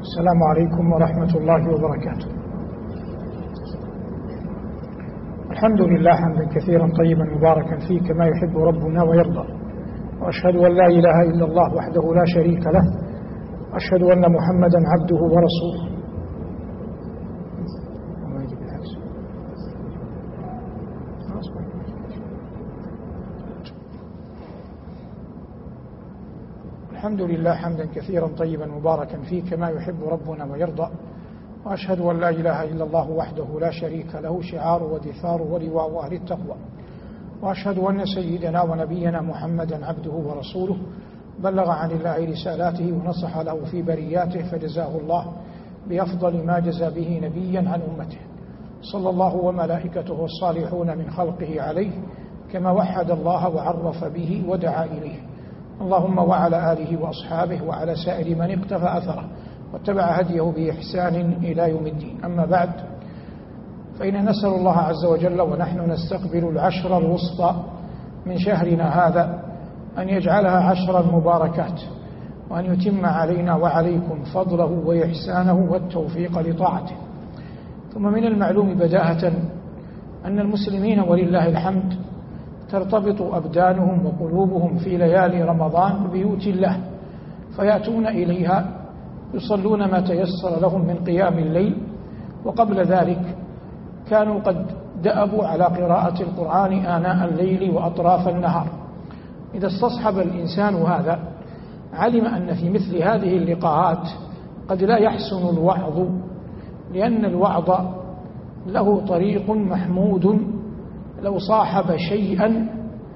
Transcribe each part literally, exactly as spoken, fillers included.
السلام عليكم ورحمة الله وبركاته. الحمد لله حمدا كثيرا طيبا مباركا فيه كما يحب ربنا ويرضى، وأشهد أن لا إله إلا الله وحده لا شريك له، وأشهد أن محمدا عبده ورسوله. الحمد لله حمدا كثيرا طيبا مباركا فيه كما يحب ربنا ويرضى، وأشهد أن لا إله إلا الله وحده لا شريك له شعار ودثار ولواء أهل التقوى، وأشهد أن سيدنا ونبينا محمدا عبده ورسوله بلغ عن الله رسالاته ونصح له في برياته، فجزاه الله بأفضل ما جزى به نبيا عن أمته، صلى الله وملائكته الصالحون من خلقه عليه كما وحد الله وعرف به ودعا إليه. اللهم وعلى آله وأصحابه وعلى سائر من اقتفى أثره واتبع هديه بإحسان إلى يوم الدين. أما بعد، فإن نسأل الله عز وجل ونحن نستقبل العشر الوسطى من شهرنا هذا أن يجعلها عشر مباركات، وأن يتم علينا وعليكم فضله وإحسانه والتوفيق لطاعته. ثم من المعلوم بداهة أن المسلمين ولله الحمد ترتبط أبدانهم وقلوبهم في ليالي رمضان ببيوت الله، فيأتون إليها يصلون ما تيسر لهم من قيام الليل، وقبل ذلك كانوا قد دأبوا على قراءة القرآن آناء الليل وأطراف النهار. إذا استصحب الإنسان هذا علم أن في مثل هذه اللقاءات قد لا يحسن الوعظ، لأن الوعظ له طريق محمود لو صاحب شيئا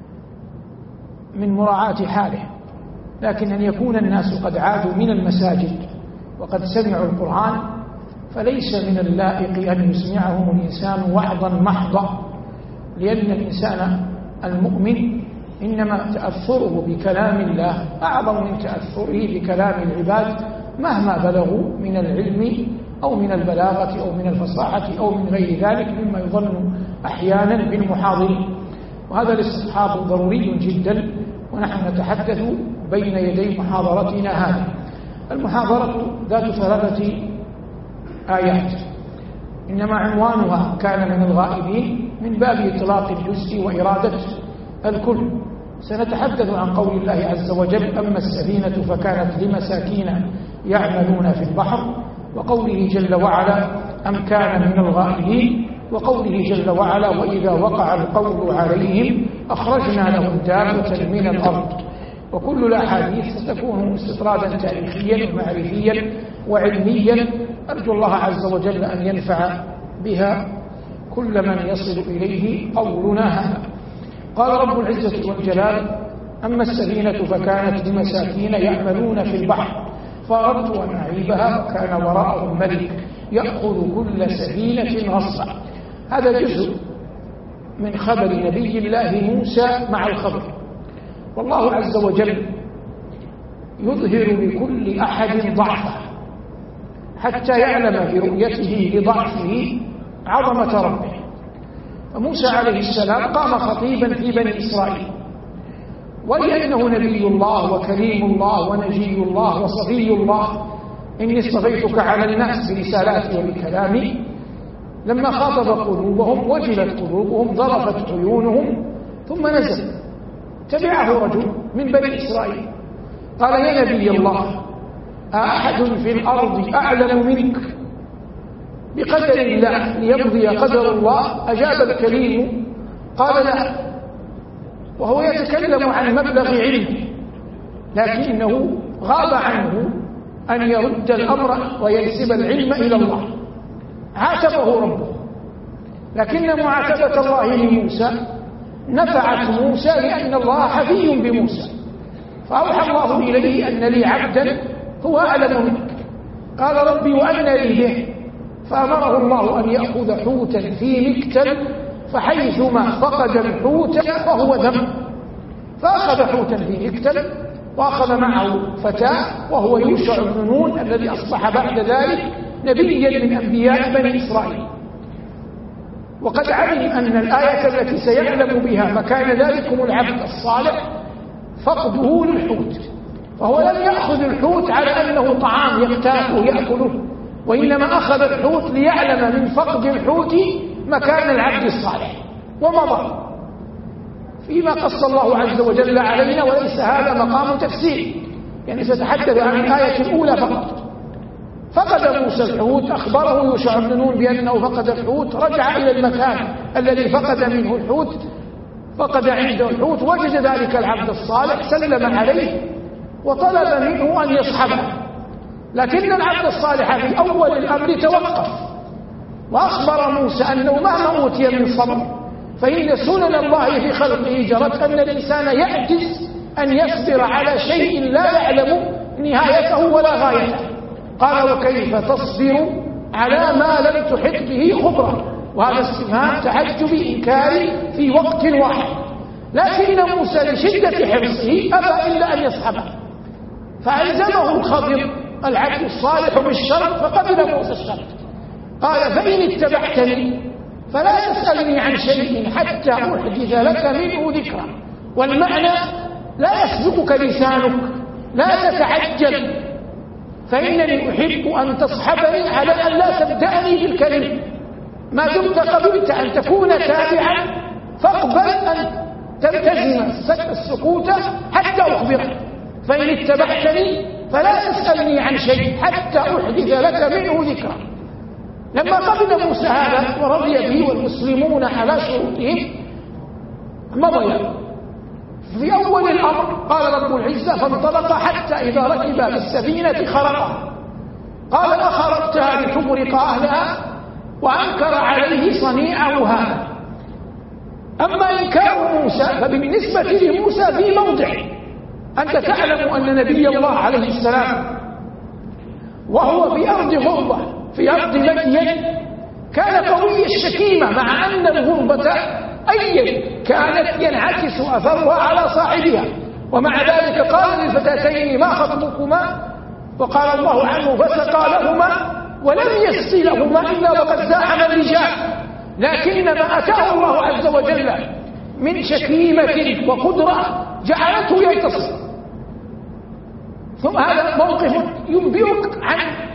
من مراعاة حاله، لكن أن يكون الناس قد عادوا من المساجد وقد سمعوا القرآن فليس من اللائق أن يسمعهم الإنسان وعظا محضا، لأن الإنسان المؤمن إنما تأثره بكلام الله أعظم من تأثره بكلام العباد مهما بلغوا من العلم أو من البلاغة أو من الفصاحة أو من غير ذلك مما يظن أحيانا بالمحاضرين. وهذا الاستصحاب ضروري جدا، ونحن نتحدث بين يدي محاضرتنا هذه. المحاضرة ذات ثلاثة آيات، إنما عنوانها كان من الغائبين من باب إطلاق الجزء وإرادة الكل. سنتحدث عن قول الله عز وجل: أما السفينة فكانت لمساكين يعملون في البحر، وقوله جل وعلا: أم كان من الغائبين، وقوله جل وعلا: وإذا وقع القول عليهم أخرجنا لهم دابة من الأرض. وكل الأحاديث ستكون استطرادا تاريخيا ومعرفيا وعلميا، أرجو الله عز وجل أن ينفع بها كل من يصل إليه قولنا هذا. قال رب العزة والجلال: أما السفينة فكانت لمساكين يعملون في البحر فأردت أن أعيبها وكان وراءهم ملك يأخذ كل سفينة غصبا. هذا جزء من خبر نبي الله موسى مع الخبر، والله عز وجل يظهر لكل أحد ضعفه حتى يعلم برؤيته لضعفه عظمة ربه. فموسى عليه السلام قام خطيبا في بني إسرائيل، ولأنه نبي الله وكريم الله ونجي الله وصفي الله، إني اصطفيتك على الناس برسالاتي وبكلامي، لما خاطب قلوبهم وجلت قلوبهم ضرفت عيونهم ثم نزل. تبعه رجل من بني إسرائيل قال: يا نبي الله، أحد في الأرض أعلم منك بقدر الله ليقضي قدر الله؟ أجاب الكريم قال: لا. وهو يتكلم عن مبلغ علمه، لكنه غاب عنه أن يرد الأمر وينسب العلم إلى الله. عاتبه ربه، لكن معاتبة الله لموسى نفعت موسى لأن الله حفي بموسى، فأوحى الله إليه أن لي عبدا هو أعلم منك. قال: ربي وأن لي به؟ فأمره الله أن يأخذ حوتا في مكتل، فحيثما فقد الحوت فهو ذنب، فأخذ حوتا في مكتل وأخذ معه فتاة وهو يوشع بن نون الذي أصبح بعد ذلك نبيا من أنبياء بني إسرائيل. وقد علم أن الآية التي سيعلم بها مكان ذلكم العبد الصالح فقده للحوت، وهو لم يأخذ الحوت على أنه طعام يقتاته يأكله، وإنما أخذ الحوت ليعلم من فقد الحوت مكان العبد الصالح ومضى فيما قص الله عز وجل علينا، وليس هذا مقام تفسير، يعني سأتحدث عن الآية الأولى فقط. فقد موسى الحوت، أخبره يوشع بن نون بأنه فقد الحوت، رجع إلى المكان الذي فقد منه الحوت، فقد عنده الحوت، وجد ذلك العبد الصالح، سلم عليه وطلب منه أن يصحبه، لكن العبد الصالح في أول الأمر توقف، وأخبر موسى أنه مهما أوتي من صبر فإن سنن الله في خلقه جرت أن الإنسان يعجز أن يصبر على شيء لا يعلم نهايته ولا غايته. قال وكيف تصبر على ما لم تحط به خبرا، وهذا استفهام تعجب إنكاري في وقت واحد. لكن موسى لشدة حرصه أبى إلا أن يصحبه، فألزمه الخضر العبد الصالح بالشرط، فقبل موسى الشرط. قال فإن اتبعتني فلا تسألني عن شيء حتى أحدث لك منه ذكرا. والمعنى لا يسبقك لسانك، لا تتعجل، فإنني أحب أن تصحبني على أن لا تبدأني بالكلمة، ما دمت قبلت أن تكون تابعا فاقبل أن تلتزم السكوت حتى أخبرك. فإن اتبعتني فلا تسألني عن شيء حتى أحدث لك منه ذكرا. لما قبل موسى هذا ورضي به والمسلمون على شروطهم مضيا. في أول الأمر قال رب العزة فانطلق حتى إذا ركب في السفينة خرقها، قال أخرقتها لتغرق أهلها وأنكر عليه صنيعه هذا. أما إنكار موسى فبالنسبة لموسى في موضع. أنت تعلم أن نبي الله عليه السلام وهو في أرض غربة في أرض مدين كان قوي الشكيمة، مع أن الغربة أيا كانت ينعكس أثرها على صاحبها، ومع ذلك قال للفتاتين ما خطبكما، وقال الله عنه فسقى لهما ولم يسقي لهما إلا وقد زاحم الرجال. لكنما أتاه الله عز وجل من شكيمة وقدرة جعلته ينتصر. ثم هذا موقف ينبئك عن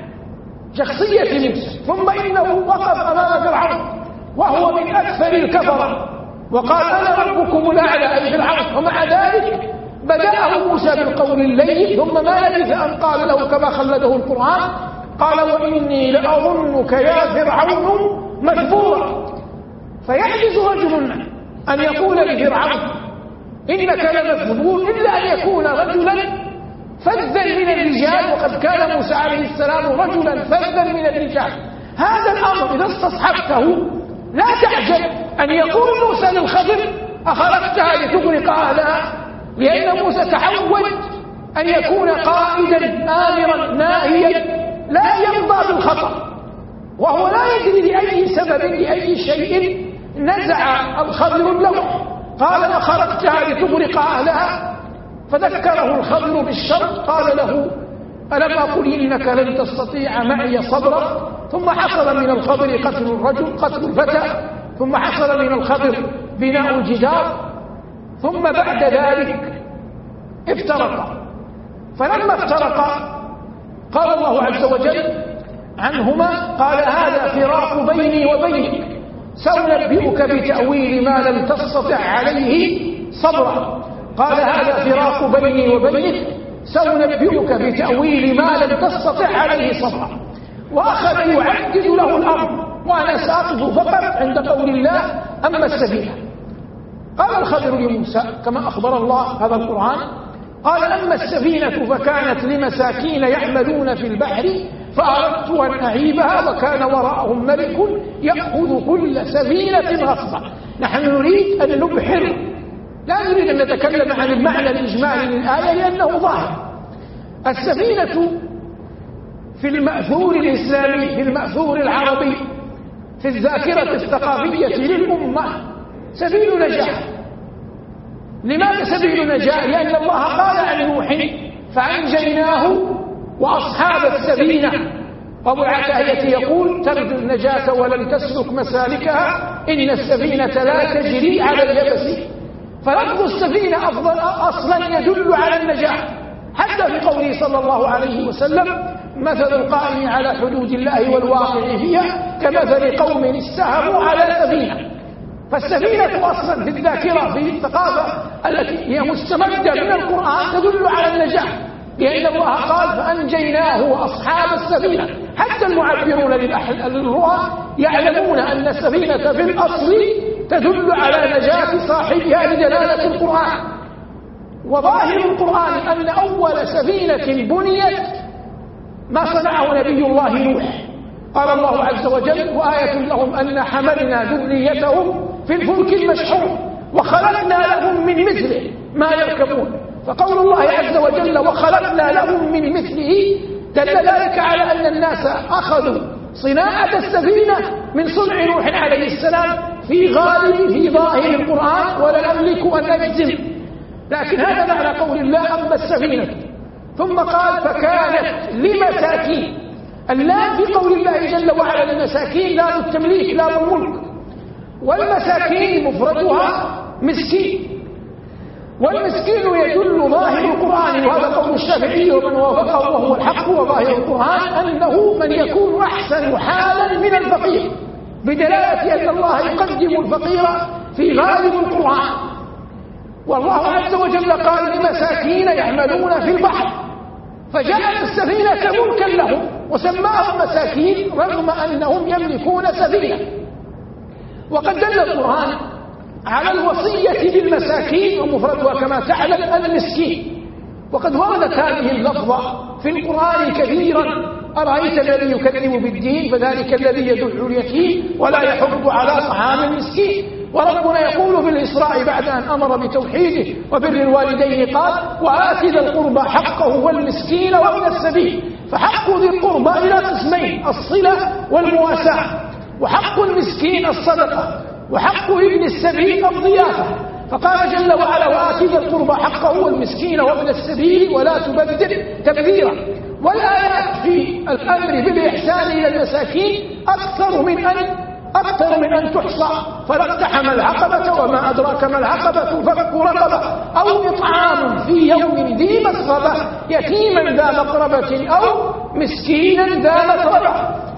شخصية موسى. ثم إنه وقف أمام فرعون وهو من أكثر الكفرة وقال أنا ربكم الأعلى أي فرعون، ومع ذلك بدأه موسى بالقول اللين، ثم ما لبث أن قال له كما خلده القرآن قال وإني لأظنك يا فرعون مكبورا. فيعجز رجل أن يقول لفرعون إنك لمكبور إلا أن يكون رجلا فذا من الرجال، وقد كان موسى عليه السلام رجلا فذا من الرجال. هذا الأمر إذا استصحبته لا تعجب أن يقول موسى للخضر أخرجتها لتغرق أهلها، لأن موسى تعود أن يكون قائدا آمرا ناهيا لا يرضى بالخطأ، وهو لا يدري لأي سبب لأي شيء نزع الخضر اللوح. قال أخرجتها لتغرق أهلها، فذكره الخضر بالشرط قال له ألم أقل إنك لن تستطيع معي صبرا. ثم حصل من الخضر قتل الرجل قتل الفتى، ثم حصل من الخضر بناء الجدار، ثم بعد ذلك افترقا. فلما افترقا قال الله عز وجل عنهما قال هذا فراق بيني وبينك سأنبئك بتأويل ما لم تستطع عليه صبرا. قال هذا فراق بيني وبينك سأنبئك بتأويل ما لم تستطع عليه صبرا. وأخذ يعدد له الأمر، وأنا سأقف فقط عند قول الله أما السفينة. قال الخضر لموسى كما أخبر الله هذا القرآن قال أما السفينة فكانت لمساكين يعملون في البحر فأردت أن أعيبها وكان وراءهم ملك يأخذ كل سفينة غصبا. نحن نريد أن نبحر، لا نريد أن نتكلم عن المعنى الإجمالي للآية لأنه ظاهر. السفينة في المأثور الإسلامي في المأثور العربي في الذاكرة الثقافية للأمة سبيل نجاة. لماذا سبيل نجاة؟ لأن الله قال عن نوح فأنجيناه وأصحاب السفينة. أبو العتاهية يقول ترجو النجاة ولم تسلك مسالكها إن السفينة لا تجري على اليبس. فلفظ السفينة أفضل أصلا يدل على النجاة، حتى في قوله صلى الله عليه وسلم: مثل القائم على حدود الله والواقع فيها كمثل قوم استهموا على سفينة. فالسفينة أصلا في الذاكرة في الثقافة التي هي مستمدة من القرآن تدل على النجاة، لأن الله قال: فأنجيناه وأصحاب السفينة. حتى المعبرون للرؤى يعلمون أن السفينة في الأصل تدل على نجاة صاحبها لدلالة القرآن. وظاهر القرآن أن أول سفينة بنيت ما صنعه نبي الله نوح. قال الله عز وجل: وآية لهم أن حملنا ذريتهم في الفلك المشحون وخلقنا لهم من مثله ما يركبون. فقول الله عز وجل: وخلقنا لهم من مثله دل ذلك على أن الناس أخذوا صناعة السفينة من صنع نوح عليه السلام في غالب في ظاهر القرآن، ولا أملك أن أجزم، لكن هذا معنى قول الله: أما السفينة. ثم قال: فكانت لمساكين. اللام في قول الله جل وعلا للمساكين لام التمليك لام الملك، والمساكين مفردها مسكين، والمسكين يدل ظاهر القرآن، وهذا قول الشافعي ومن وافقه وهو الحق وظاهر القرآن، أنه من يكون أحسن حالا من الفقير، بدلالة أن الله يقدم الفقير في غالب القرآن. والله عز وجل قال: لمساكين يعملون في البحر، فجعل السفينة ملكا لهم وسماهم مساكين رغم أنهم يملكون سفينة. وقد دل القرآن على الوصية بالمساكين، ومفردها كما تعلم المسكين. وقد وردت هذه اللفظة في القرآن كثيرا: أرأيت الذي يكذب بالدين فذلك الذي يدع اليتيم ولا يحض على طعام المسكين. وربنا يقول في الإسراء بعد أن أمر بتوحيده وبر الوالدين قال: وآت ذا القربى حقه والمسكين وابن السبيل. فحق ذي القربى إلى قسمين: الصلة والمواساة، وحق المسكين الصدقة، وحق ابن السبيل الضيافة. فقال جل وعلا: وآت ذا القربى حقه والمسكين وابن السبيل ولا تبذر تبذيرا. والآيات في الأمر بالإحسان إلى المساكين أكثر من أن أكثر من أن تحصى. فلاقتحم العقبة وما أدراك ما العقبة فك رقبة أو إطعام في يوم ذي مسغبة يتيما ذا مقربة أو مسكينا ذا متربة.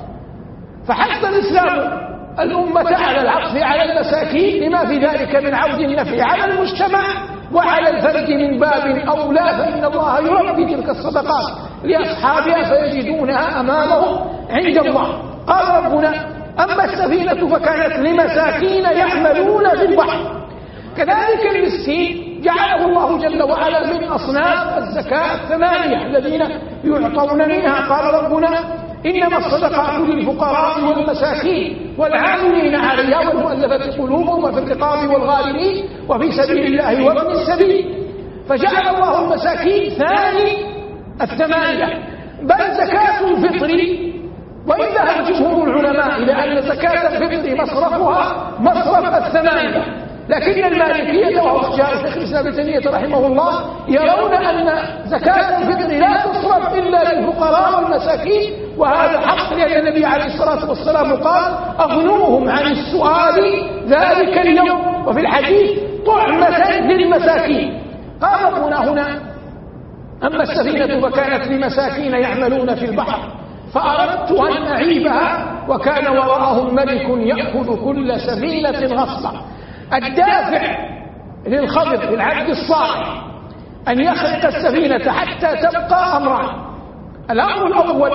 فحث الإسلام الأمة على العطف على المساكين لما في ذلك من عود النفع على المجتمع وعلى الفرد من باب أولى، فإن الله يربي تلك الصدقات لأصحابها فيجدونها أمامهم عند الله. قال ربنا: أما السفينة فكانت لمساكين يعملون في البحر. كذلك المسكين جعله الله جل وعلا من أصناف الزكاة الثمانية الذين يعطون منها. قال ربنا: إنما الصدقات للفقراء والمساكين والعاملين عليها والمؤلفة قلوبهم وفي الرقاب والغارمين وفي سبيل الله وابن السبيل. فجعل الله المساكين ثاني الثمانية. بل زكاة الفطر، وإن ذهب جمهور العلماء إلى أن زكاة الفطر مصرفها مصرف الثمانية، لكن المالكية وهو اختيار شيخ الإسلام ابن تيمية رحمه الله يرون أن زكاة الفطر لا تصرف إلا للفقراء والمساكين، وهذا حق، لأن النبي عليه الصلاة والسلام قال: أغنوهم عن السؤال ذلك اليوم، وفي الحديث: طعمة للمساكين. قال ربنا هنا: أما السفينة فكانت لمساكين يعملون في البحر فأردت أن أعيبها وكان وراءهم ملك يأخذ كل سفينة غصبا. الدافع للخضر للعبد الصالح أن يخلق السفينة حتى تبقى أمران: الأمر الأول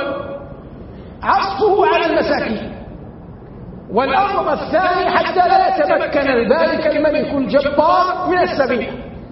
عصفه على المساكين، والأمر الثاني حتى لا يتمكن ذلك الملك الجبار من السفينة.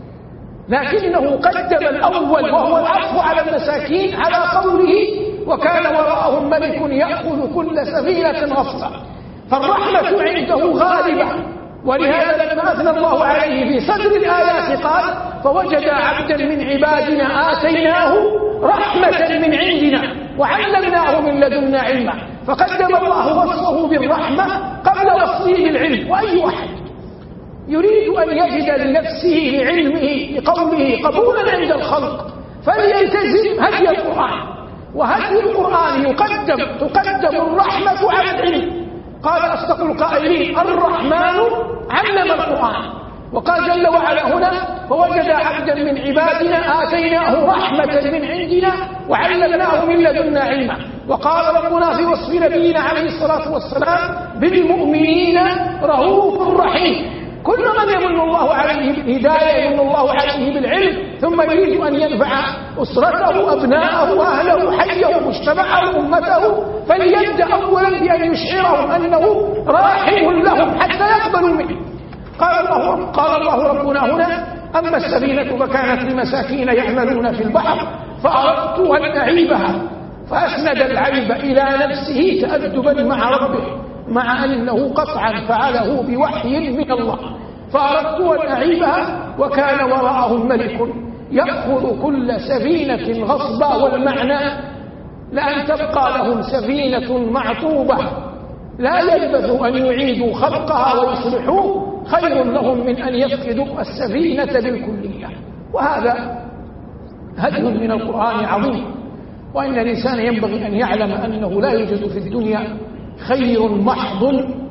لكنه قدم الأول وهو العطف على المساكين على قوله: وكان وراءهم ملك يأخذ كل سفينة غصبا. فالرحمة عنده غالبة، ولهذا لما أثنى الله عليه في صدر الآيات قال: فوجد عبدا من عبادنا آتيناه رحمة من عندنا وعلمناه من لدنا علما. فقدم الله وصفه بالرحمة قبل وصفه بالعلم. وأي أحد يريد أن يجد لنفسه لعلمه لقوله قبولا عند الخلق فليلتزم هدي القرآن. وهدي القرآن يقدم تقدم الرحمة على العلم. قال أصدق القائلين: الرحمن علم القرآن. وقال جل وعلا هنا فوجد عبدا من عبادنا آتيناه رحمة من عندنا وعلمناه من لدنا علما. وقال ربنا في وصف نبينا عليه الصلاة والسلام بالمؤمنين رؤوف رحيم. كل من يمن الله عليه بالهداية يمن الله عليه بالعلم ثم يريد أن ينفع أسرته أبناءه أهله حيه مجتمعه أمته فليبدأ أولا بأن يشعرهم أنه راحم لهم حتى يقبلوا منه. قال الله, قال الله ربنا هنا أما السفينة فكانت لمساكين يعملون في البحر فأردت أن أعيبها فأسند العيب إلى نفسه تأدبا مع ربه مع أنه قطعا فعله بوحي من الله. فأردت أن أعيبها وكان وراءهم ملك يأخذ كل سفينة غصبا. والمعنى لأن تبقى لهم سفينة معطوبة لا يلبثوا أن يعيدوا خلقها ويصلحوه خير لهم من أن يفقدوا السفينة بالكلية. وهذا هدي من القرآن عظيم. وإن الإنسان ينبغي أن يعلم أنه لا يوجد في الدنيا خير محض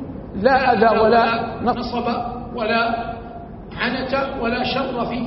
لا أذى ولا نصب ولا عنت ولا شر فيه،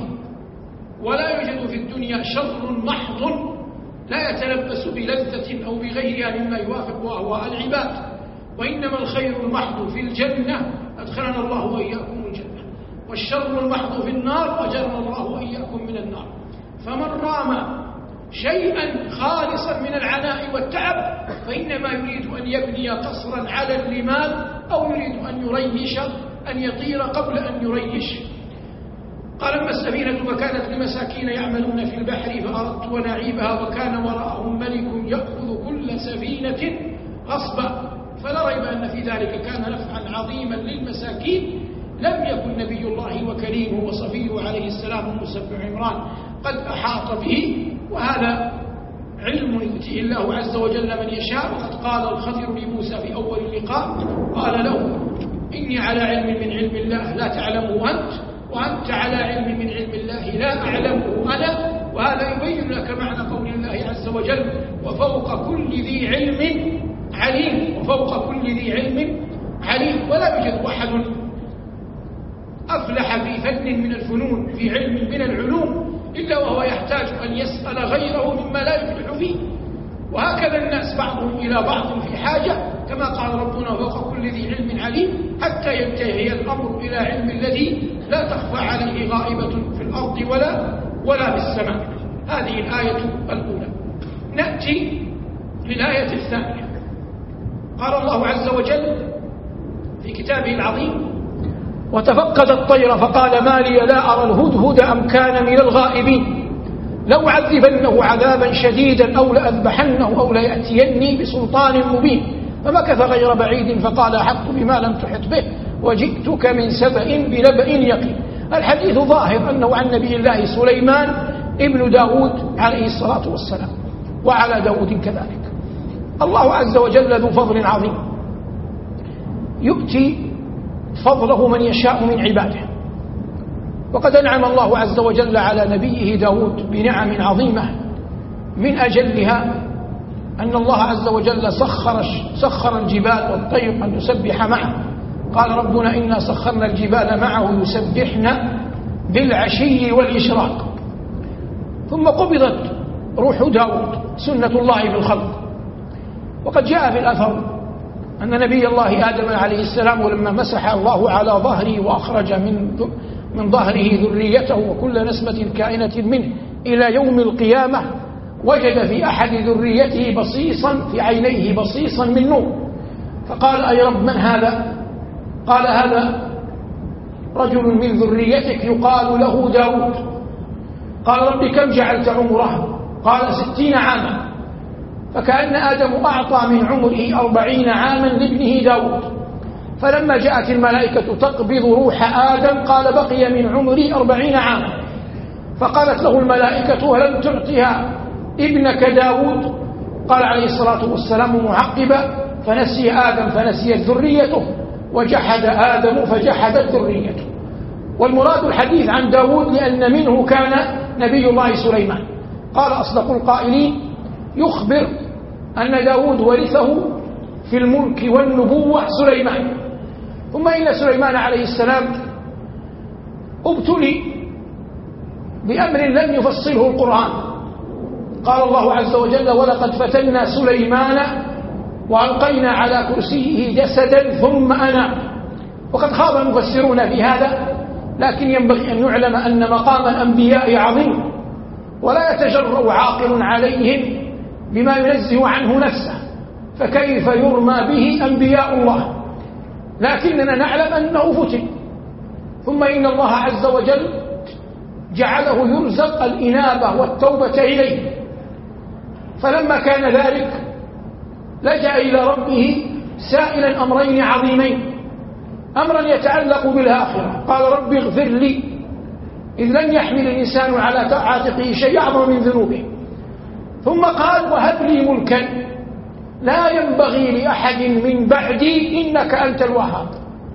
ولا يوجد في الدنيا شر محض لا يتلبس بلذة أو بغيرها مما يوافق أهواء العباد. وإنما الخير المحض في الجنة أدخلنا الله وإياكم الجنة، والشر المحض في النار أجرنا الله وإياكم من النار. فمن رام شيئا خالصا من العناء والتعب فإنما يريد أن يبني قصرا على الرمال أو يريد أن يريش أن يطير قبل أن يريش. قال أما السفينة فكانت لمساكين يعملون في البحر فأردت أن أعيبها وكان وراءهم ملك يأخذ كل سفينة غصبا. فلا ريب أن في ذلك كان نفعا عظيما للمساكين لم يكن نبي الله وكريمه وصفيه عليه السلام موسى بن عمران قد أحاط به، وهذا علم يؤتيه الله عز وجل من يشاء. وقد قال الخضر لموسى في أول اللقاء قال له إني على علم من علم الله لا تعلمه أنت وأنت على علم من علم الله لا أعلمه أنا. وهذا يبين لك معنى قول الله عز وجل وفوق كل ذي علم عليم. وفوق كل ذي علم عليم. ولا يوجد أحد أفلح في فن من الفنون في علم من العلوم إلا وهو يحتاج أن يسأل غيره مما لا يفلح فيه. وهكذا الناس بعضهم إلى بعض في حاجة كما قال ربنا وفوق كل ذي علم عليم حتى ينتهي الأمر إلى علم الذي لا تخفى عليه غائبة في الأرض ولا ولا في السماء. هذه الآية الأولى. نأتي للآية الثانية. قال الله عز وجل في كتابه العظيم وتفقد الطير فقال ما لي لا أرى الهدهد أم كان من الغائبين لو عذبنه عذابا شديدا أو لأذبحنه أو ليأتيني بسلطان مبين. فمكث غير بعيد فقال أحط بما لم تحط به وجئتك من سبأ بنبأ يقين. الحديث ظاهر أنه عن نبي الله سليمان ابن داود عليه الصلاة والسلام وعلى داود كذلك. الله عز وجل ذو فضل عظيم يؤتي فضله من يشاء من عباده. وقد أنعم الله عز وجل على نبيه داود بنعم عظيمة من أجلها أن الله عز وجل سخر, سخر الجبال والطير أن تسبح معه. قال ربنا إنا سخرنا الجبال معه يسبحن بالعشي والإشراق. ثم قبضت روح داود سنة الله بالخلق. وقد جاء في الأثر أن نبي الله آدم عليه السلام لما مسح الله على ظهره وأخرج من من ظهره ذريته وكل نسمة كائنة منه إلى يوم القيامة وجد في أحد ذريته بصيصا في عينيه بصيصا من نور. فقال أي رب من هذا؟ قال هذا رجل من ذريتك يقال له داود. قال رب كم جعلت عمره؟ قال ستين عاما. فكأن آدم أعطى من عمره أربعين عاما لابنه داود. فلما جاءت الملائكة تقبض روح آدم قال بقي من عمري أربعين عاما. فقالت له الملائكة ولم تعطها ابنك داود؟ قال عليه الصلاة والسلام معقبا فنسي آدم فنسيت ذريته وجحد آدم فجحدت ذريته. والمراد الحديث عن داود لأن منه كان نبي الله سليمان. قال أصدق القائلين يخبر أن داود ورثه في الملك والنبوة سليمان. ثم إن سليمان عليه السلام ابتلي بأمر لم يفصله القرآن. قال الله عز وجل: ولقد فتنا سليمان وألقينا على كرسيه جسدا ثم أناب. وقد خاض المفسرون في هذا، لكن ينبغي أن يعلم أن مقام الأنبياء عظيم، ولا يتجرأ عاقل عليهم بما ينزه عنه نفسه، فكيف يرمى به أنبياء الله؟ لكننا نعلم أنه فتن. ثم إن الله عز وجل جعله يرزق الإنابة والتوبة إليه، فلما كان ذلك لجأ إلى ربه سائلا أمرين عظيمين: أمرا يتعلق بالآخرة، قال: رب اغفر لي، إذ لن يحمل الإنسان على عاتقه شيء أعظم من ذنوبه. ثم قال: وهب لي ملكا لا ينبغي لأحد من بعدي إنك أنت الوهاب.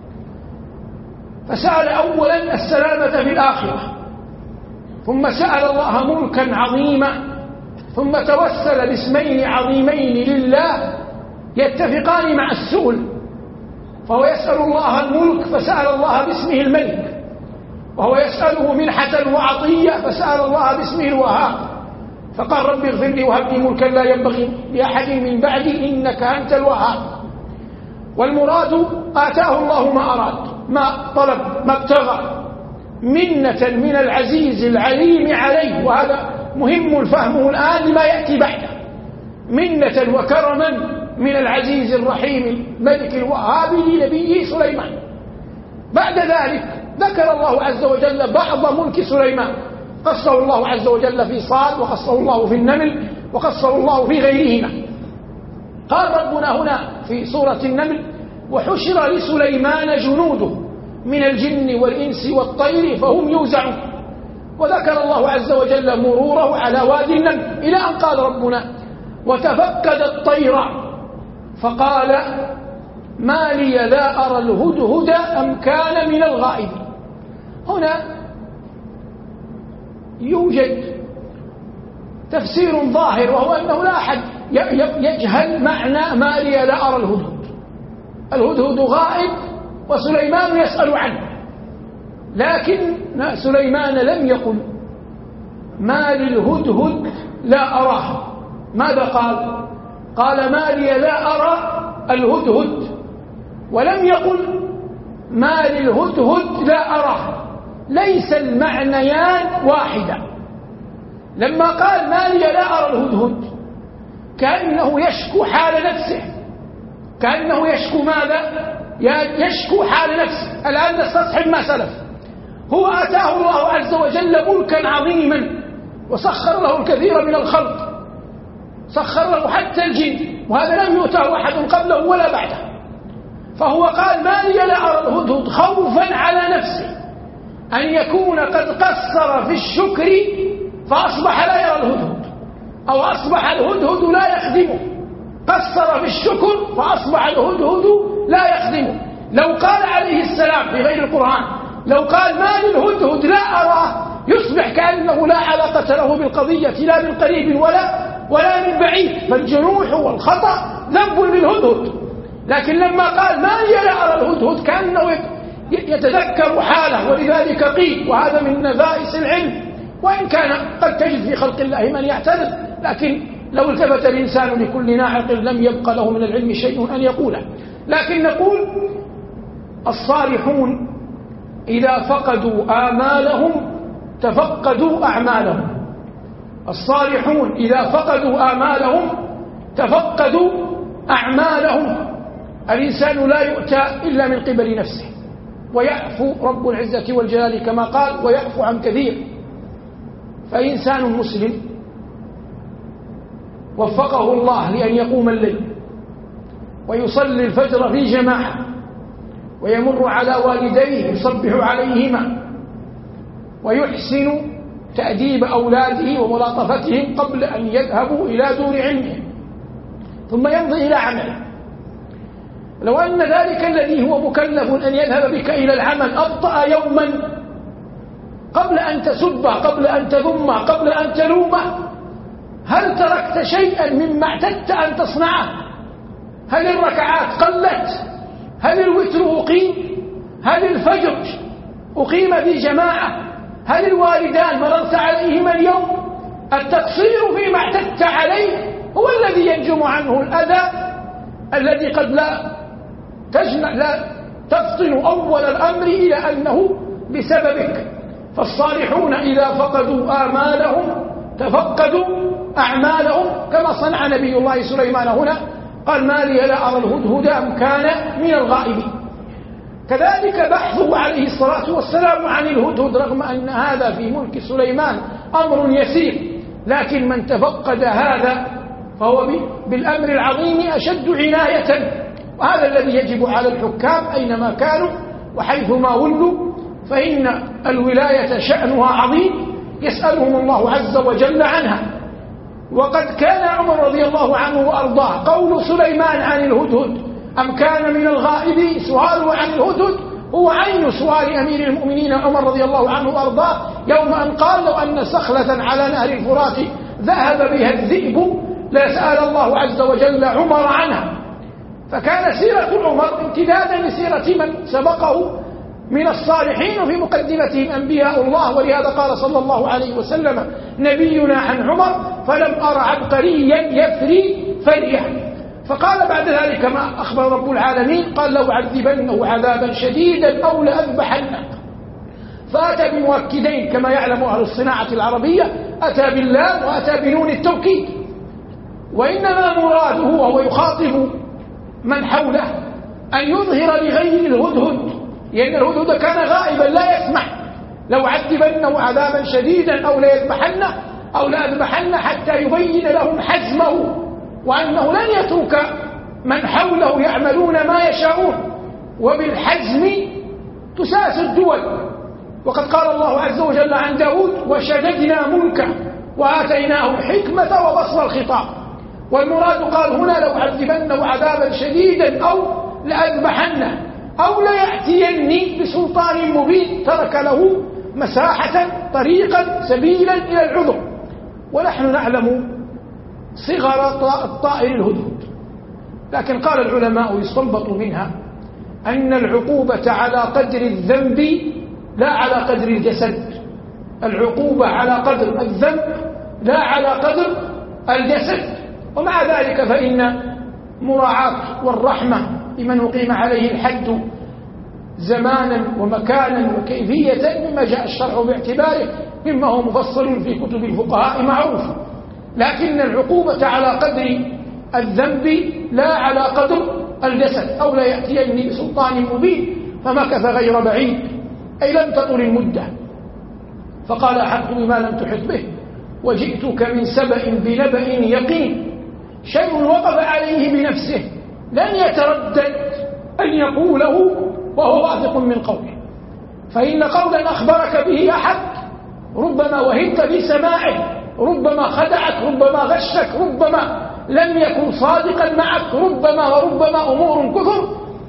فسأل أولا السلامة في الآخرة، ثم سأل الله ملكا عظيما، ثم توسل باسمين عظيمين لله يتفقان مع السؤل، فهو يسأل الله الملك فسأل الله باسمه الملك، وهو يسأله منحة وعطية فسأل الله باسمه الوهاب. فقال: رب اغفر لي وهب لي ملكا لا ينبغي لأحد من بعدي إنك أنت الوهاب. والمراد آتاه الله ما أراد، ما طلب، ما ابتغى، منة من العزيز العليم عليه، وهذا مهم فهمه الآن لما يأتي بعده. منة وكرما من العزيز الرحيم الملك الوهاب لنبيه سليمان. بعد ذلك ذكر الله عز وجل بعض ملك سليمان، قصه الله عز وجل في صاد، وقصه الله في النمل، وقصه الله في غيرهما. قال ربنا هنا في سورة النمل: وحشر لسليمان جنوده من الجن والإنس والطير فهم يوزعون. وذكر الله عز وجل مروره على وادي النمل، إلى أن قال ربنا: وتفقد الطير فقال ما لي لا أرى الهدهد أم كان من الغائبين. هنا يوجد تفسير ظاهر، وهو أنه لا أحد يجهل معنى ما لي لا أرى الهدهد. الهدهد غائب وسليمان يسأل عنه، لكن سليمان لم يقل ما للهدهد لا أراه. ماذا قال؟ قال ما لي لا أرى الهدهد، ولم يقل ما للهدهد لا أراه. ليس المعنيان واحدا. لما قال ما لي لا أرى الهدهد كأنه يشكو حال نفسه، كأنه يشكو ماذا؟ يشكو حال نفسه. الآن نستصحب ما سلف. هو آتاه الله عز وجل ملكا عظيما، وسخر له الكثير من الخلق، سخر له حتى الجن، وهذا لم يؤته أحد قبله ولا بعده. فهو قال ما لي لا أرى الهدهد خوفا على نفسه أن يكون قد قصر في الشكر فأصبح لا يرى الهدهد، أو أصبح الهدهد لا يخدمه. قصر في الشكر فأصبح الهدهد لا يخدمه. لو قال عليه السلام في غير القرآن، لو قال ما للهدهد لا أراه، يصبح كأنه لا علاقة له بالقضية، لا من قريب ولا ولا من بعيد، فالجنوح والخطأ ذنب للهدهد. لكن لما قال ما لي لا أرى الهدهد كأنه يتذكر حاله، ولذلك قيل، وهذا من نفائس العلم، وإن كان قد تجد في خلق الله من يعترض، لكن لو التفت الإنسان لكل ناعق لم يبق له من العلم شيء أن يقوله. لكن نقول الصالحون إذا فقدوا آمالهم تفقدوا أعمالهم. الصالحون إذا فقدوا آمالهم تفقدوا أعمالهم. الإنسان لا يؤتى إلا من قبل نفسه، ويعفو رب العزة والجلال كما قال: ويعفو عن كثير. فإنسان مسلم وفقه الله لأن يقوم الليل ويصلي الفجر في جماعة، ويمر على والديه يصبح عليهما، ويحسن تأديب أولاده وملاطفتهم قبل أن يذهبوا إلى دور علمهم، ثم يمضي إلى عمله. لو أن ذلك الذي هو مكلف أن يذهب بك إلى العمل أبطأ يوما قبل أن تسبه، قبل أن تذمه، قبل أن تلومه، هل تركت شيئا مما اعتدت أن تصنعه؟ هل الركعات قلت؟ هل الوتر أقيم؟ هل الفجر أقيم في جماعة، هل الوالدان مررت عليهما اليوم؟ التقصير فيما اعتدت عليه هو الذي ينجم عنه الأذى الذي قد لا تجمع لا تفطن أول الأمر إلى أنه بسببك. فالصالحون إذا فقدوا آمالهم تفقدوا أعمالهم، كما صنع نبي الله سليمان هنا، قال ما لي لا أرى الهدهد أم كان من الغائبين. كذلك بحثه عليه الصلاة والسلام عن الهدهد، رغم أن هذا في ملك سليمان أمر يسير، لكن من تفقد هذا فهو بالأمر العظيم أشد عناية. وهذا الذي يجب على الحكام أينما كانوا وحيثما ولوا، فإن الولاية شأنها عظيم يسألهم الله عز وجل عنها. وقد كان عمر رضي الله عنه وأرضاه قول سليمان عن الهدهد أم كان من الغائبين، سؤاله عن الهدهد هو عين سؤال أمير المؤمنين عمر رضي الله عنه وأرضاه يوم أن قال لو أن صخلة على نهر الفرات ذهب بها الذئب لسأل الله عز وجل عمر عنها. فكان سيرة عمر امتدادا لسيرة من سبقه من الصالحين، وفي مقدمتهم أنبياء الله. ولهذا قال صلى الله عليه وسلم نبينا عن عمر فلم أر عبقريا يفري فريا. فقال بعد ذلك ما أخبر رب العالمين قال لو عذبنه عذابا شديدا أو لأذبحنه، فأتى بمؤكدين كما يعلم أهل الصناعة العربية، أتى باللام وأتى بنون التوكيد. وإنما مراده وهو يخاطب من حوله أن يظهر لغير الهدهد، لأن الهدهد كان غائبا لا يسمع، لو عذبنه عذابا شديدا أو ليذبحنه أو لأذبحنه، حتى يبين لهم حزمه وأنه لن يترك من حوله يعملون ما يشاءون، وبالحزم تساس الدول. وقد قال الله عز وجل عن داود وشددنا ملكه وآتيناه الحكمة وفصل الخطاب. والمراد قال هنا لو عذبنه عذابا شديدا أو لأذبحنه أو ليأتيني بسلطان مبين، ترك له مساحة طريقا سبيلا إلى العذر. ونحن نعلم صغر الطائر الهدهد، لكن قال العلماء يستنبط منها أن العقوبة على قدر الذنب لا على قدر الجسد، العقوبة على قدر الذنب لا على قدر الجسد. ومع ذلك فإن مراعاة والرحمة لمن أقيم عليه الحد زمانا ومكانا وكيفية مما جاء الشرع باعتباره، مما هو مفصل في كتب الفقهاء معروف. لكن العقوبة على قدر الذنب لا على قدر الجسد. أو لا يأتيني بسلطان مبين فمكث غير بعيد، أي لم تطل المدة، فقال أحط بما لم تحط به وجئتك من سبأ بنبأ يقين. شيء وقف عليه بنفسه لن يتردد أن يقوله وهو واثق من قوله، فإن قولا أخبرك به أحد ربما وهمت في سماعه، ربما خدعك، ربما غشك، ربما لم يكن صادقا معك، ربما وربما أمور كثر،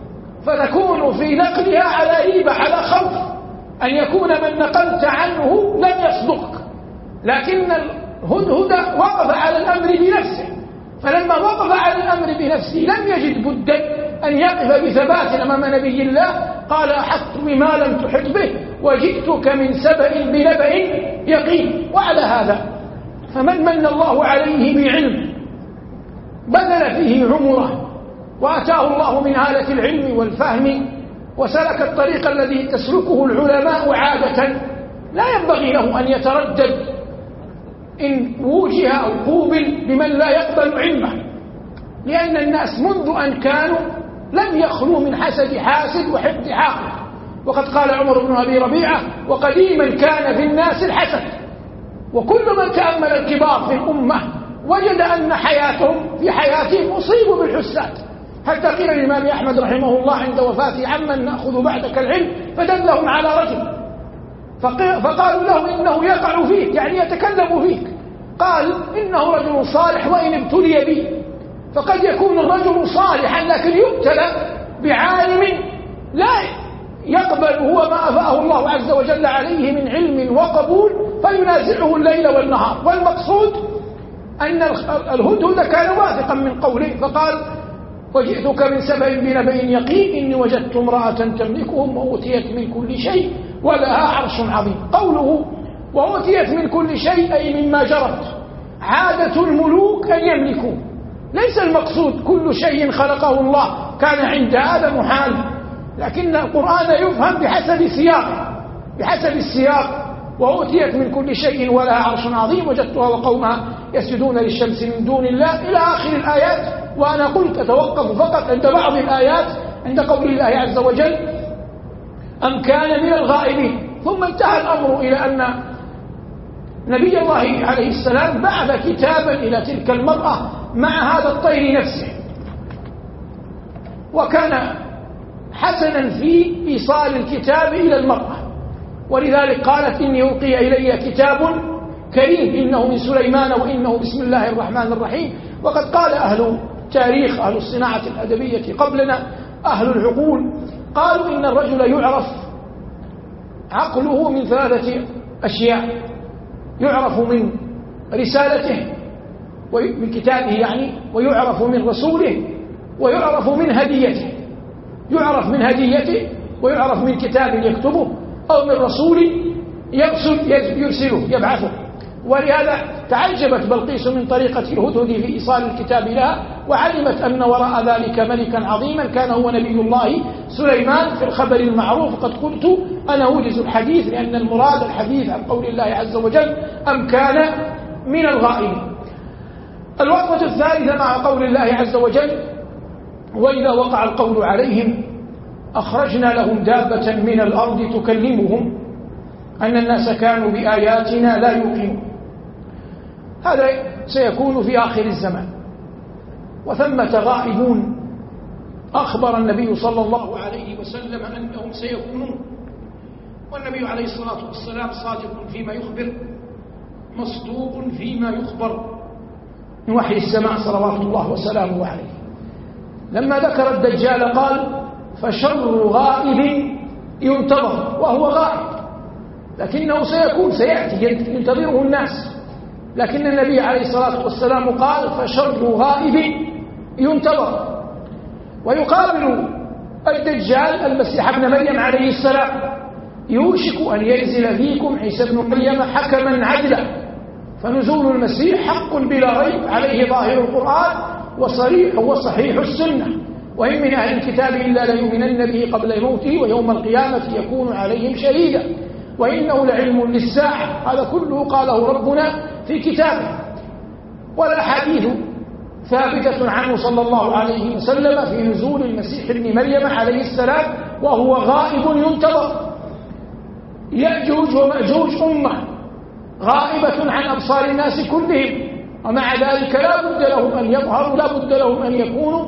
فتكون في نقلها على ريبة على خوف أن يكون من نقلت عنه لم يصدقك. لكن الهدهد وقف على الأمر بنفسه، فلما وقف على الأمر بنفسه لم يجد بدا أن يقف بثبات أمام نبي الله، قال أحطت بما لم تحط به وجئتك من سبأ بنبأ يقين. وعلى هذا فمن من الله عليه بعلم بذل فيه عمره وأتاه الله من هالة العلم والفهم وسلك الطريق الذي تسلكه العلماء عادة، لا ينبغي له أن يتردد إن وجه أو قوبل بمن لا يقبل علمه، لأن الناس منذ أن كانوا لم يخلوا من حسد حاسد وحقد حاقد. وقد قال عمر بن أبي ربيعة وقديما كان في الناس الحسد. وكل من تأمل الكبار في الأمة وجد أن حياتهم في حياتهم أصيبوا بالحساد، حتى قيل الإمام أحمد رحمه الله عند وفاته عمن نأخذ بعدك العلم فدلهم على رجل، فقالوا له إنه يقع فيك، يعني يتكلم فيك. قال إنه رجل صالح وإن ابتلي به. فقد يكون الرجل صالحا لكن يبتلى بعالم لا يقبل هو ما أفاه الله عز وجل عليه من علم وقبول فينازعه الليل والنهار. والمقصود أن الهدهد كان واثقا من قوله، فقال وجئتك من سبأ بنبأ يقين إني وجدت امرأة تملكهم وأوتيت من كل شيء ولها عرش عظيم. قوله وأوتيت من كل شيء أي مما جرت عادة الملوك أن يملكوا، ليس المقصود كل شيء خلقه الله كان عند هذا محال، لكن القرآن يفهم بحسب السياق بحسب السياق. وأوتيت من كل شيء ولها عرش عظيم وجدتها وقومها يسجدون للشمس من دون الله إلى آخر الآيات. وأنا قلت أتوقف فقط عند بعض الآيات عند قول الله عز وجل أم كان من الغائبين، ثم انتهى الأمر إلى أن نبي الله عليه السلام بعث كتابا إلى تلك المرأة مع هذا الطير نفسه، وكان حسنا في إيصال الكتاب إلى المرأة، ولذلك قالت إني ألقي إلي كتاب كريم إنه من سليمان وإنه بسم الله الرحمن الرحيم. وقد قال أهل تاريخ أهل الصناعة الأدبية قبلنا أهل العقول قالوا إن الرجل يعرف عقله من ثلاثة أشياء: يعرف من رسالته ومن كتابه يعني، ويعرف من رسوله، ويعرف من هديته. يعرف من هديته ويعرف من كتاب يكتبه أو من رسول يرسل يرسله يبعثه. ولهذا تعجبت بلقيس من طريقة الهدهد في إيصال الكتاب لها، وعلمت أن وراء ذلك ملكا عظيما كان هو نبي الله سليمان في الخبر المعروف. قد قلت أنا أوجز الحديث لأن المراد الحديث عن قول الله عز وجل أم كان من الغائبين. الوقفة الثالثة مع قول الله عز وجل وإذا وقع القول عليهم أخرجنا لهم دابة من الأرض تكلمهم أن الناس كانوا بآياتنا لا يوقنون. هذا سيكون في آخر الزمان، وثمة غائبون أخبر النبي صلى الله عليه وسلم أنهم سيكونون، والنبي عليه الصلاة والسلام صادق فيما يخبر مصدوق فيما يخبر من وحي السماء صلوات الله وسلامه عليه. لما ذكر الدجال قال فشر غائب ينتظر، وهو غائب لكنه سيكون سيأتي ينتظره الناس، لكن النبي عليه الصلاة والسلام قال فشر غائب ينتظر. ويقابل الدجال المسيح ابن مريم عليه السلام، يوشك أن ينزل فيكم عيسى ابن مريم حكما عدلا، فنزول المسيح حق بلا ريب عليه ظاهر القرآن وصريح وصحيح السنة، وإن من أهل الكتاب إلا ليؤمنن به قبل موته ويوم القيامة يكون عليهم شهيدا وإنه لعلم للساعة. هذا كله قاله ربنا في كتابه، والأحاديث ثابتة عنه صلى الله عليه وسلم في نزول المسيح ابن مريم عليه السلام وهو غائب ينتظر. يأجوج ومأجوج أمة غائبة عن أبصار الناس كلهم، ومع ذلك لا بد لهم أن يظهروا، لا بد لهم أن يكونوا،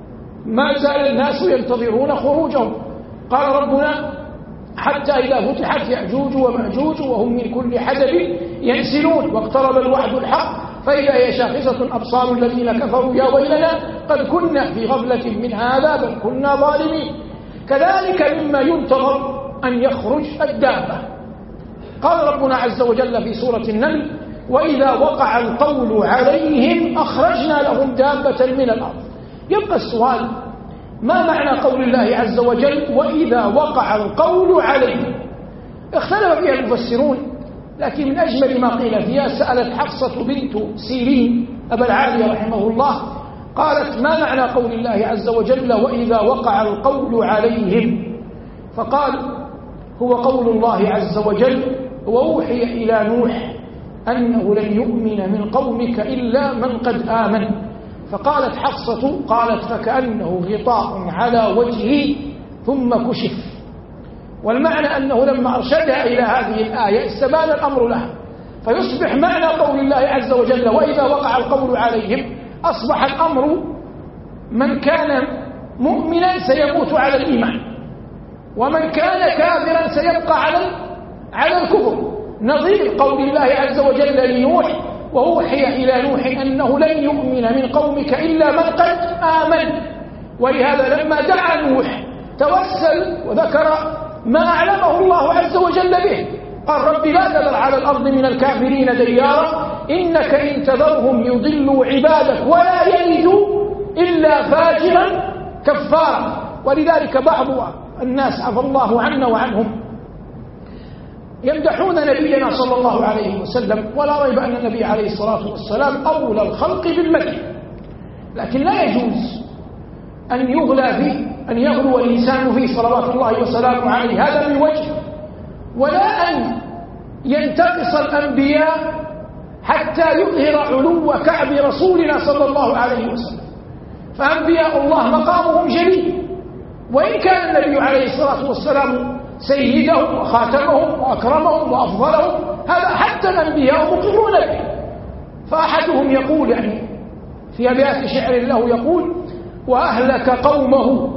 ما زال الناس ينتظرون خروجهم. قال ربنا حتى إذا فتحت يأجوج ومأجوج وهم من كل حدب ينسلون واقترب الوعد الحق فإذا هي شاخصة أبصار الذين كفروا يا ويلنا قد كنا في غفلة من هذا بل كنا ظالمين. كذلك مما ينتظر أن يخرج الدابة. قال ربنا عز وجل في سورة النمل وإذا وقع القول عليهم أخرجنا لهم دابة من الأرض. يبقى السؤال ما معنى قول الله عز وجل وإذا وقع القول عليهم؟ اختلف فيها المفسرون، لكن من أجمل ما قيل فيها سألت حفصة بنت سيرين أبا العالية رحمه الله قالت ما معنى قول الله عز وجل وإذا وقع القول عليهم؟ فقال هو قول الله عز وجل وأوحي إلى نوح أنه لن يؤمن من قومك إلا من قد آمن. فقالت حفصة قالت فكأنه غطاء على وجهه ثم كشف، والمعنى أنه لما أرشدها إلى هذه الآية استبان الأمر لها، فيصبح معنى قول الله عز وجل وإذا وقع القول عليهم أصبح الأمر من كان مؤمنا سيموت على الإيمان، ومن كان كافرا سيبقى على على الكفر، نظير قول الله عز وجل لنوح وأوحي إلى نوح أنه لن يؤمن من قومك إلا من قد آمن. ولهذا لما دعا نوح توسل وذكر ما أعلمه الله عز وجل به، قال رب لا تذر على الأرض من الكافرين ديارا إنك إن تذرهم يضلوا عبادك ولا يلدوا إلا فاجرا كفارا. ولذلك بعض الناس عفى الله عنا وعنهم يمدحون نبينا صلى الله عليه وسلم، ولا ريب أن النبي عليه الصلاة والسلام أولى الخلق بالمدح، لكن لا يجوز أن يغلى فيه، أن يغلو الإنسان فيه صلوات الله وسلامه عليه، هذا من وجه، ولا أن ينتقص الأنبياء حتى يظهر علو كعب رسولنا صلى الله عليه وسلم. فأنبياء الله مقامهم جليل، وإن كان النبي عليه الصلاة والسلام سيدهم وخاتمهم وأكرمهم وأفضلهم، هذا حتى الأنبياء مقرون به. فأحدهم يقول يعني في أبيات شعر له يقول: وأهلك قومه،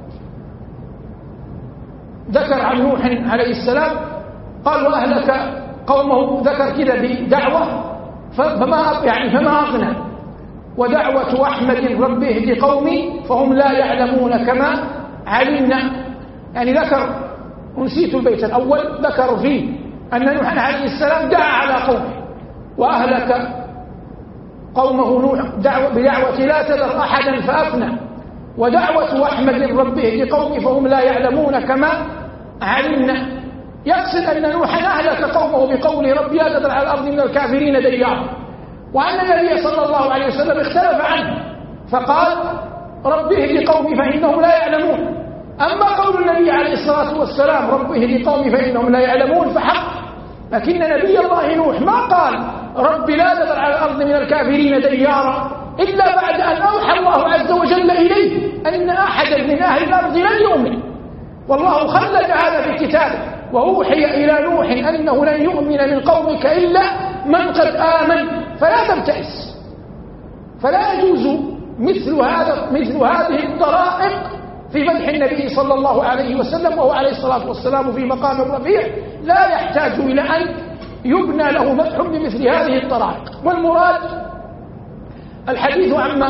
ذكر عن نوح عليه السلام قال وأهلك قومه، ذكر كذا بدعوة فما يعني فما أغنى، ودعوة أحمد رب اهد قومي فهم لا يعلمون كما علمنا. يعني ذكر، ونسيت البيت الأول، ذكر فيه أن نوح عليه السلام دعا على قومه وأهلك قومه نوح دعوة بدعوة لا تذر أحدا فأفنى، ودعوة أحمد رب اهد قومي فهم لا يعلمون كما علمنا. يقصد أن نوحا أهلك قومه بقول رب لا تذر على الأرض من الكافرين ديارا، وأن النبي صلى الله عليه وسلم اختلف عنه فقال رب اهد قومي فإنهم لا يعلمون. أما قول النبي عليه الصلاة والسلام رب اهد قومي فإنهم لا يعلمون فحق، لكن نبي الله نوح ما قال رب لا تذر على الأرض من الكافرين ديارا إلا بعد أن أوحى الله عز وجل إليه أن أحدا من أهل الأرض لن يؤمن، والله خلد هذا في كتابه: وأوحي إلى نوح أنه لن يؤمن من قومك إلا من قد آمن فلا تبتئس. فلا يجوز مثل هذا مثل هذه الطرائق في مدح النبي صلى الله عليه وسلم، وهو عليه الصلاة والسلام في مقام رفيع لا يحتاج إلى أن يبنى له مدح بمثل هذه الطرائق. والمراد الحديث عما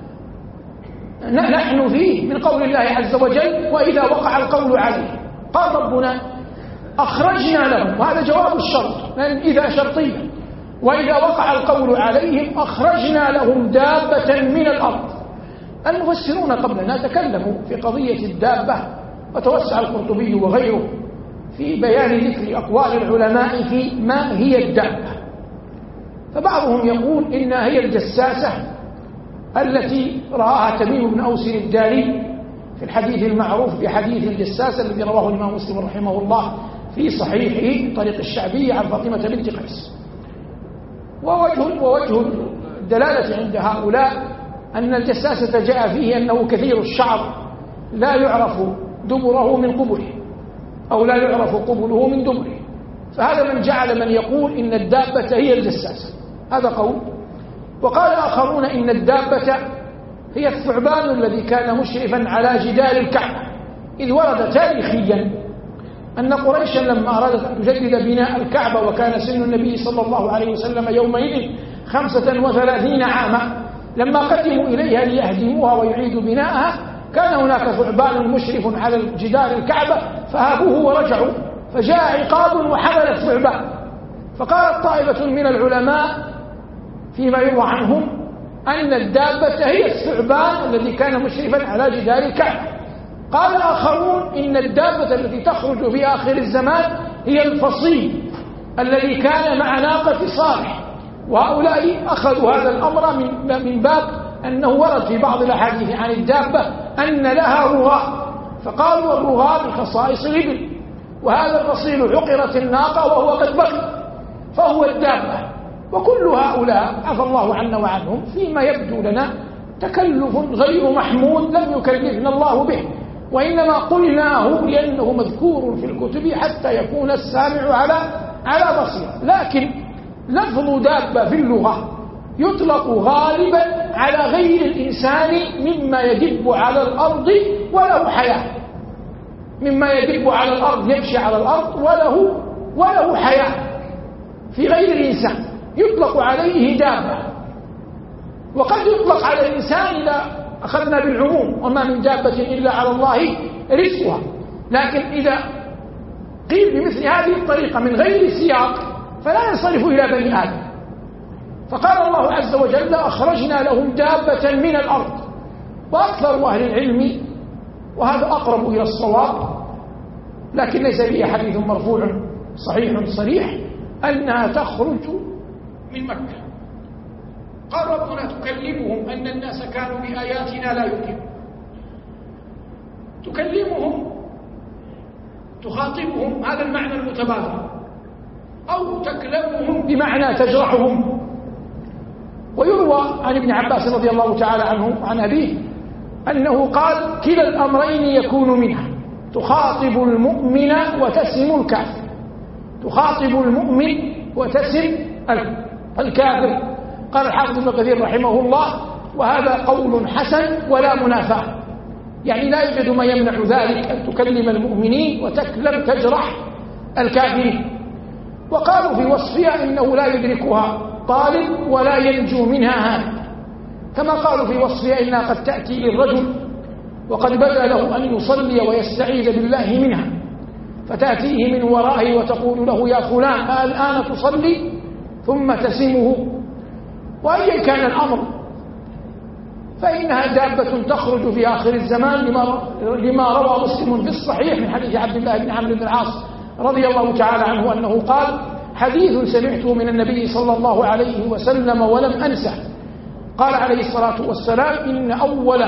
نحن فيه من قول الله عز وجل: وإذا وقع القول عليه. قال ربنا: أخرجنا لهم، وهذا جواب الشرط لأن إذا شرطية، وإذا وقع القول عليهم أخرجنا لهم دابة من الأرض. المفسرون قبلنا تكلموا في قضية الدابة، وتوسع القرطبي وغيره في بيان ذكر أقوال العلماء في ما هي الدابة. فبعضهم يقول إنها هي الجساسة التي رآها تميم بن أوس الداري في الحديث المعروف بحديث الجساسة الذي رواه الإمام مسلم رحمه الله في صحيحه طريق الشعبي عن فاطمة بنت قيس. ووجه, ووجه الدلالة عند هؤلاء أن الجساسة جاء فيه أنه كثير الشعر لا يعرف دبره من قبله، أو لا يعرف قبله من دبره، فهذا من جعل من يقول إن الدابة هي الجساسة، هذا قول. وقال آخرون إن الدابة هي الثعبان الذي كان مشرفا على جدار الكعبة، إذ ورد تاريخيا أن قريشا لما أرادت أن تجدد بناء الكعبة، وكان سن النبي صلى الله عليه وسلم يومئذ خمسة وثلاثين عاما، لما قدموا إليها ليهدموها ويعيدوا بناءها كان هناك ثعبان مشرف على جدار الكعبة فهابوه ورجعوا، فجاء عقاب وحمل الثعبان. فقالت طائفة من العلماء فيما يروى عنهم أن الدابة هي الثعبان الذي كان مشرفا على جدار الكعبة. قال آخرون إن الدابة التي تخرج في آخر الزمان هي الفصيل الذي كان مع ناقة صالح، وهؤلاء أخذوا هذا الأمر من من باب أنه ورد في بعض الأحاديث عن الدابة أن لها رغاء، فقالوا الرغاء من خصائص الإبل، وهذا الفصيل عقرت الناقة وهو قد بقي فهو الدابة. وكل هؤلاء عفى الله عنا وعنهم فيما يبدو لنا تكلف غير محمود لم يكلفنا الله به، وإنما قلناه لأنه مذكور في الكتب حتى يكون السامع على على بصيرة. لكن لفظ دابة في اللغة يطلق غالبا على غير الإنسان مما يدب على الأرض وله حياة، مما يدب على الأرض يمشي على الأرض وله وله حياة في غير الإنسان يطلق عليه دابة. وقد يطلق على الإنسان إذا أخذنا بالعموم: وما من دابة إلا على الله رزقها. لكن إذا قيل بمثل هذه الطريقة من غير سياق فلا ينصرف إلى بني آدم. فقال الله عز وجل: أخرجنا لهم دابة من الأرض. وأكثر أهل العلم، وهذا أقرب إلى الصواب لكن ليس به حديث مرفوع صحيح صريح أنها تخرج من مكة. قال ربنا تكلمهم أن الناس كانوا بآياتنا لا يؤمنون. تكلمهم تخاطبهم، هذا المعنى المتبادر، أو تكلمهم بمعنى تجرحهم. ويروى عن ابن عباس رضي الله تعالى عنه عن أبيه أنه قال كلا الأمرين يكون منها، تخاطب المؤمن وتسم الكافر، تخاطب المؤمن وتسم الكافر. قال الحافظ ابن كثير رحمه الله وهذا قول حسن ولا منافاة، يعني لا يوجد ما يمنع ذلك أن تكلم المؤمنين وتكلم تجرح الكافرين. وقالوا في وصفها إنه لا يدركها طالب ولا ينجو منها هارب، كما قالوا في وصفها إنها قد تأتي للرجل وقد بدا له أن يصلي ويستعيذ بالله منها، فتأتيه من ورائه وتقول له يا فلان الآن تصلي، ثم تسمه. وأيا كان الأمر فإنها دابة تخرج في آخر الزمان، لما روى مسلم في الصحيح من حديث عبد الله بن عمرو بن العاص رضي الله تعالى عنه أنه قال حديث سمعته من النبي صلى الله عليه وسلم ولم أنسى، قال عليه الصلاة والسلام إن أول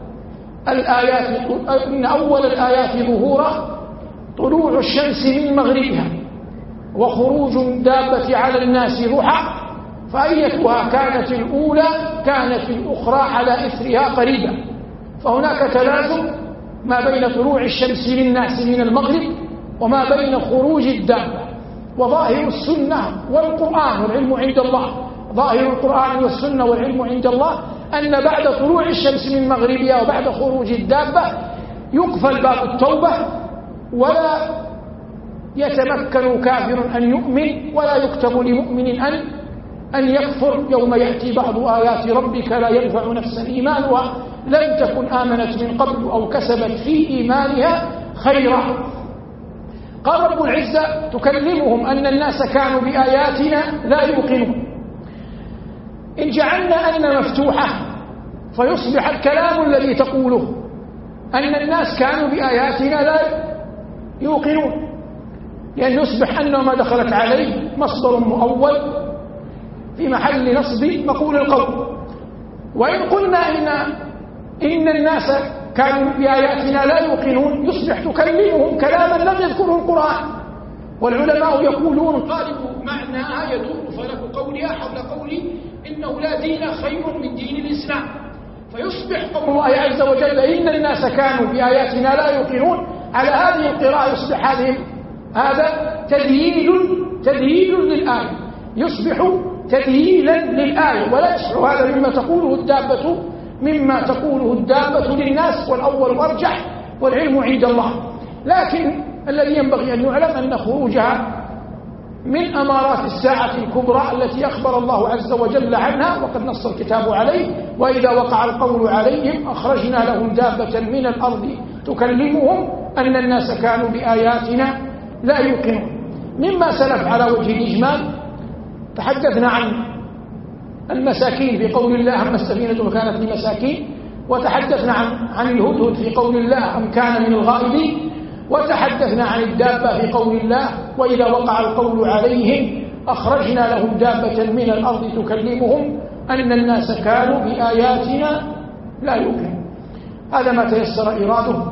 الآيات إن أول الآيات ظهورا طلوع الشمس من مغربها وخروج الدابة على الناس ضحى، فأيتها كانت الأولى كانت الأخرى على إثرها قريبا. فهناك تلازم ما بين طلوع الشمس للناس من المغرب وما بين خروج الدابة. وظاهر السنة والقرآن والعلم عند الله، ظاهر القرآن والسنة والعلم عند الله أن بعد طلوع الشمس من مغربها وبعد خروج الدابة يقفل باب التوبة، ولا يتمكن كافر أن يؤمن ولا يكتب لمؤمن أن أن يكفر يوم يأتي بعض آيات ربك لا ينفع نفسا إيمانها لم تكن آمنت من قبل أو كسبت في إيمانها خيرا. قال رب العزة تكلمهم أن الناس كانوا بآياتنا لا يوقنون. إن جعلنا أن مفتوحة فيصبح الكلام الذي تقوله أن الناس كانوا بآياتنا لا يوقنون، لأن يصبح أن ما دخلت عليه مصدر مؤول في محل نصب مقول القول. وإن قلنا إن, إن الناس كانوا بآياتنا لا يوقنون يصبح تكلمهم كلاما لم يذكره القرآن. والعلماء يقولون قالوا معناها يدور فلك قولها حول قولي إنه لا دين خير من دين الإسلام، فيصبح قول الله عز وجل إن الناس كانوا بآياتنا لا يوقنون على هذه القراءة يصبح هذه هذا تذييل تذييل للآية، يصبح تذييلا للآية، ولا يصبح هذا مما تقوله الدابة مما تقوله الدابة للناس، والأول مرجح والعلم عند الله. لكن الذي ينبغي أن يعلم أن خروجها من أمارات الساعة الكبرى التي أخبر الله عز وجل عنها وقد نص الكتاب عليه، وإذا وقع القول عليهم أخرجنا لهم دابة من الأرض تكلمهم أن الناس كانوا بآياتنا لا يوقنون. مما سلف على وجه الإجمال تحدثنا عن المساكين في قول الله أما السفينة كانت لمساكين، وتحدثنا عن عن الهدهد في قول الله أم كان من الغائبين، وتحدثنا عن الدابة في قول الله وإذا وقع القول عليهم أخرجنا لهم دابة من الأرض تكلمهم أن الناس كانوا بآياتنا لا يوقنون. هذا ما تيسر إراده.